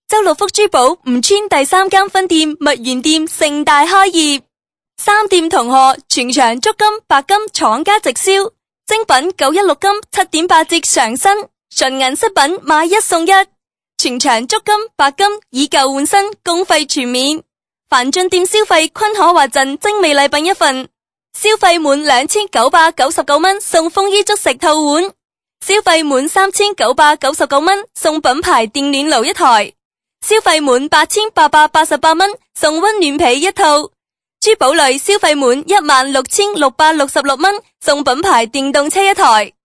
周六福珠寶吳村第3間分店蜜源店盛大開業，3店同賀，全場足金、白金廠家直銷，精品916金 7.8 折上新，純銀飾品買1送1，全場足金、白金以舊換新，公費全免。凡進店消費均可獲贈精美禮品1份，消費滿2999蚊送豐衣足食套碗，消費滿3999蚊送品牌電暖爐1台，消費滿8888蚊送溫暖被1套。珠寶類消費滿16666蚊送品牌電動車1台。